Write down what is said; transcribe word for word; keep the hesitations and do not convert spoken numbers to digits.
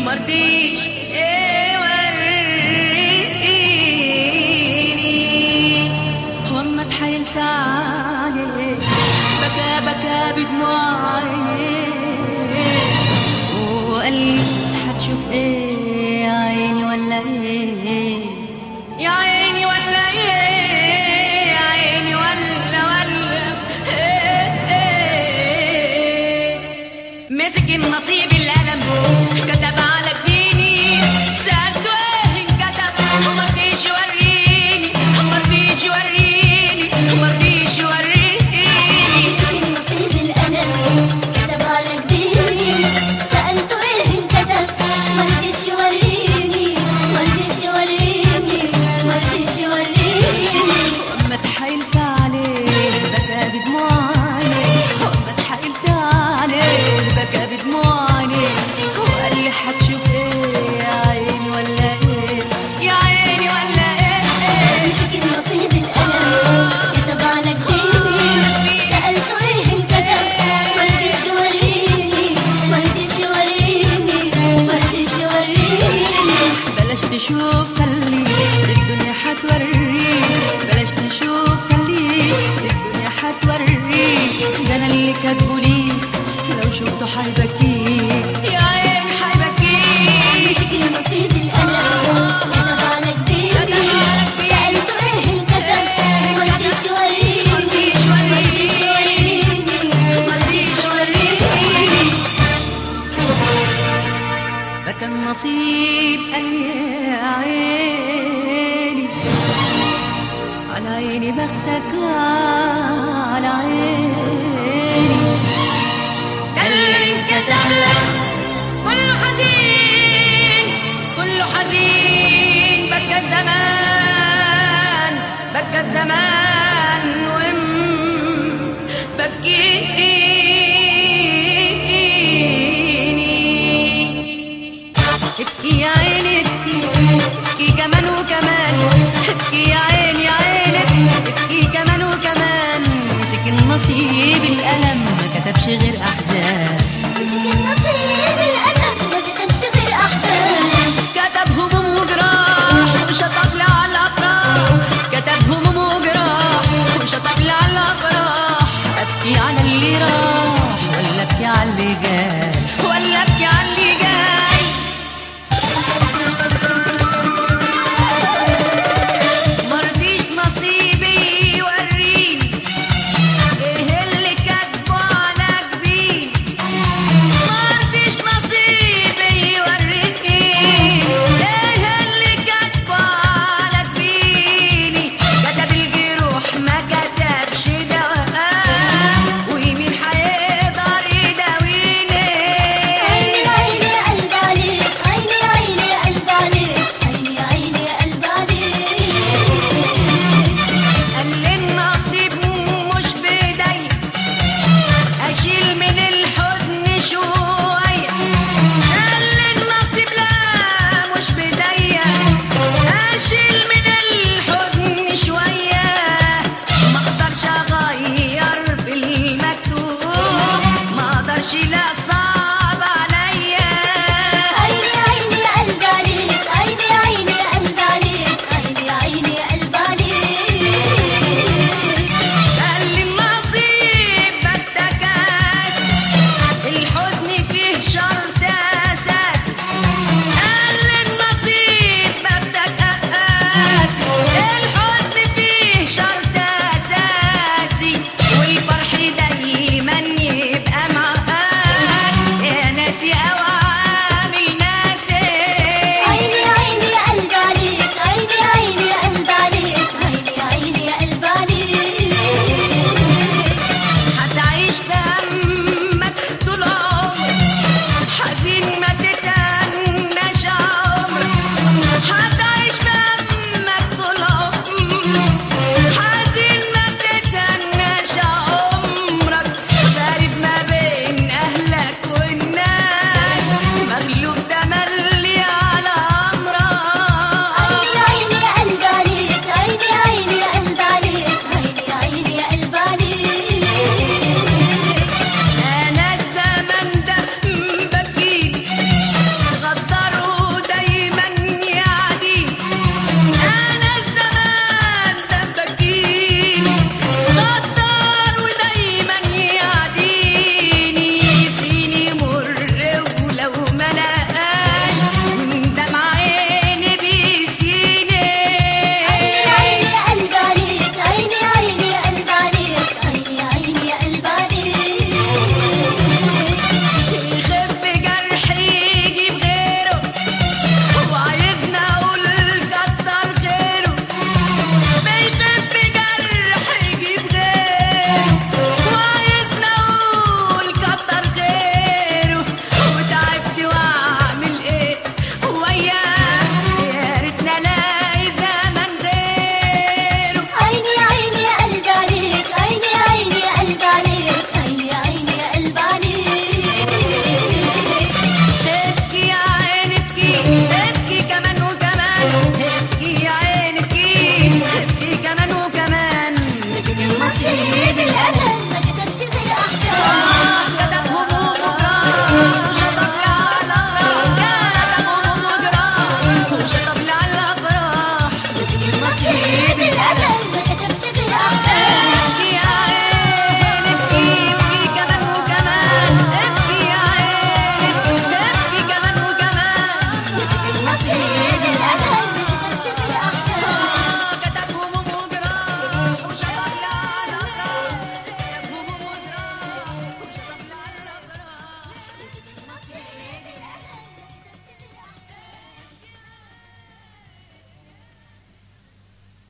مرضيش يوريني. وأما اتحايلت عليه بكى بكى بدموع عينيه وقال لي هتشوف ايه يا عيني ولا ايه يا عيني ولا ايه يا عيني ولا ولا ايه ايه. مسك النصيب القلم كتب على جبيني سألته ايه انكتب مرضيش يوريني مرضيش يوريني مرضيش يوريني. مسك النصيب القلم كتب على جبيني سألته ايه انكتب مرضيش يوريني مرضيش يوريني مرضيش يوريني. وأما اتحايلت عليه بكى بدموع عينيه وأما اتحايلت عليه بكى بدموع عينيه وقال لي هتشوف ايه يا عيني ولا ايه يا عيني ولا ايه ايه. مسك النصيب القلم كتب على جبيني سألته ايه انكتب مرضيش يوريني مرضيش يوريني مرضيش يوريني. بلاش تشوف خليك الدنيا هتوريك بلاش تشوف خليك الدنيا هتوريك ده انا اللي كاتبه ليك لو شفته هيبكيك يا عين هيبكيك. مسك النصيب القلم كتب على جبيني سألته ايه انكتب مرضيش يوريني مرضيش يوريني مرضيش يوريني. بكى النصيب قال لي يا عيني على عيني بختك على عيني ده اللي انكتب لك كله حزين كله حزين. بكى الزمان بكى الزمان